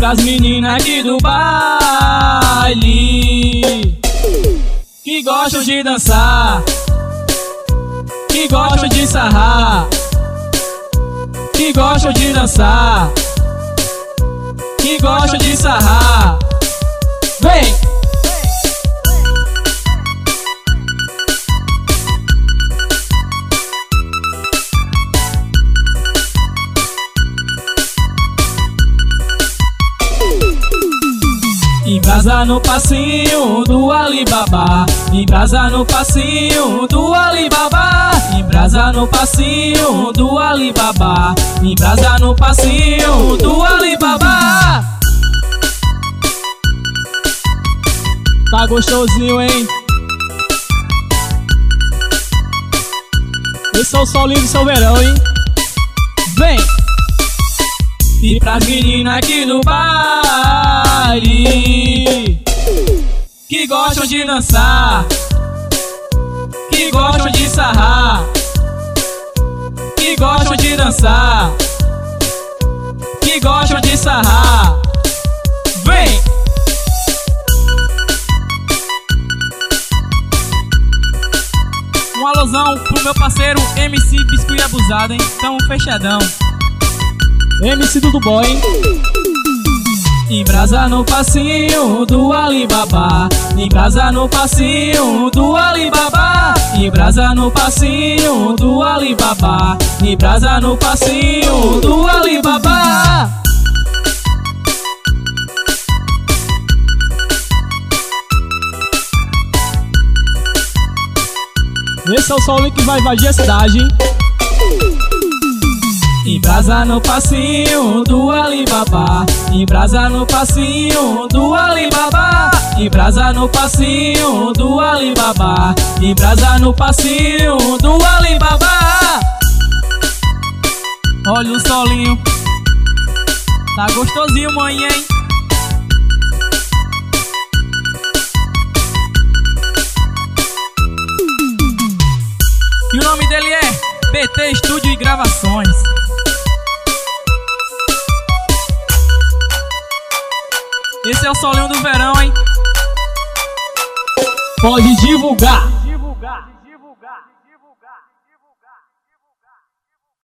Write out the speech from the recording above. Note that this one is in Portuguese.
pras meninas aqui do baile que gostam de dançar, que gostam de sarrar, que gostam de dançar, que gostam de sarrar. Vem! Embrasa no passinho do Alibaba, embrasa no passinho do Alibaba, embrasa no passinho do Alibaba, embrasa no passinho do Alibaba. Tá gostosinho, hein? Esse é o solinho do seu verão, hein? Vem! E pras meninas aqui do baile que gostam de dançar, que gostam de sarrar, que gostam de dançar, que gostam de sarrar. Vem! Um alusão pro meu parceiro MC Biscuit Abusado, hein? Tamo fechadão. MC Dudu Boy, hein? Embrasa no passinho do Alibaba, embrasa no passinho do Alibaba, embrasa no passinho do Alibaba, embrasa no passinho do Alibaba. Esse é o solinho que vai invadir a cidade, hein? Embrasa no passinho do Alibaba, embrasa no passinho do Alibaba, embrasa no passinho do Alibaba, embrasa no passinho do Alibaba. Olha o solinho, tá gostosinho, mãe, hein? E o nome dele é PT Estúdio e Gravações. Esse é o solinho do verão, hein? Pode divulgar.